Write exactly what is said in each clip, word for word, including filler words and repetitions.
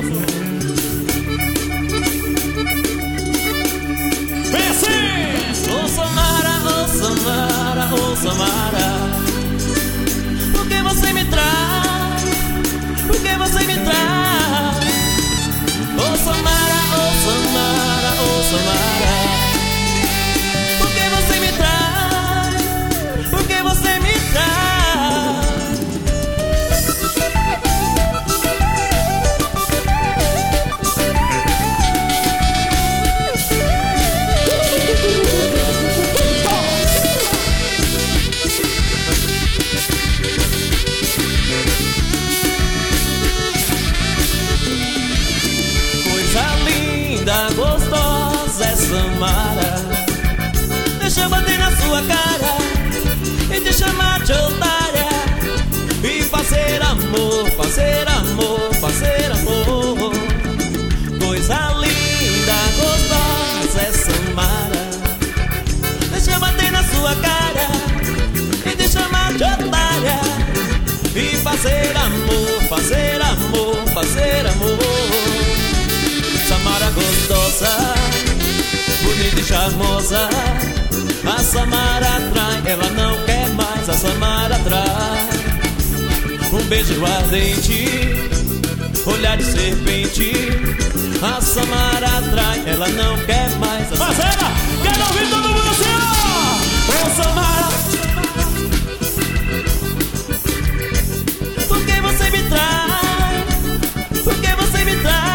Vem assim! Ô Samara, ô Samara, ô Samara, por que você me traz? Por que você me traz? Ô Samara, ô Samara, ô Samara, por que você me traz? Por que você me traz? Gostosa é Samara, deixa eu bater na sua cara e te chamar de otária e fazer amor, fazer amor, fazer amor. Coisa linda, gostosa é Samara, deixa eu bater na sua cara e te chamar de otária e fazer amor, fazer amor, fazer amor. Samara gostosa, bonita e charmosa, a Samara atrai, ela não quer mais, a Samara atrai. Um beijo ardente, olhar de serpente, a Samara atrai, ela não quer mais, a Samara. Mas ela, quero ouvir todo mundo assim, ó! Ô Samara, por que você me traz? Por que você me traz?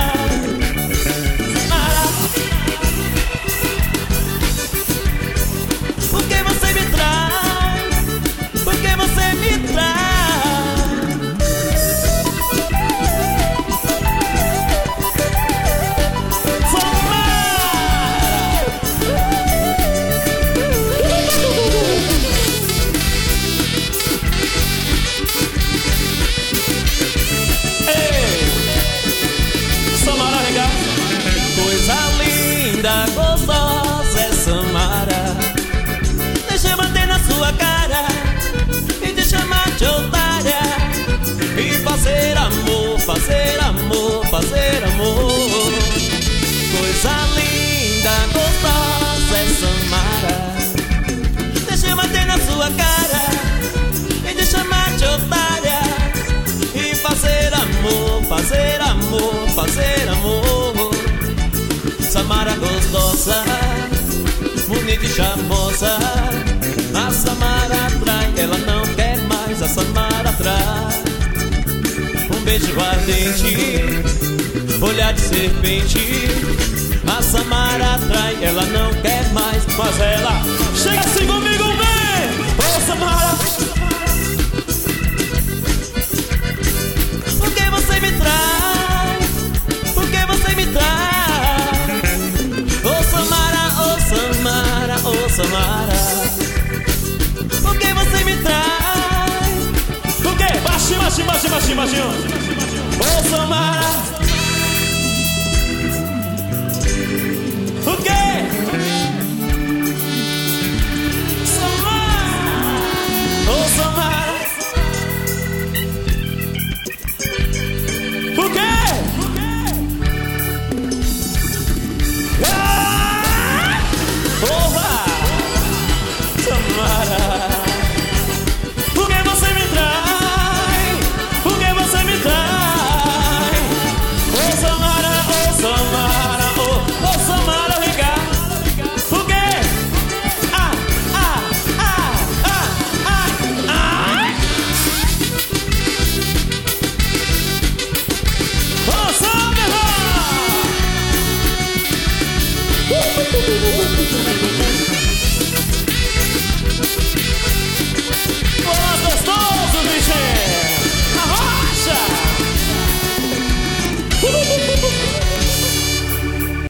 Gostosa é Samara, deixa eu bater na sua cara e te chamar de otária e fazer amor, fazer amor, fazer amor. Coisa linda, gostosa é Samara, deixa eu bater na sua cara e te chamar de otária e fazer amor, fazer amor, fazer amor. Samara gostosa, bonita e charmosa, a Samara atrai, ela não quer mais, a Samara atrai. Um beijo ardente, olhar de serpente, a Samara atrai, ela não quer mais, mas ela chega assim comigo, vem! Ô Samara!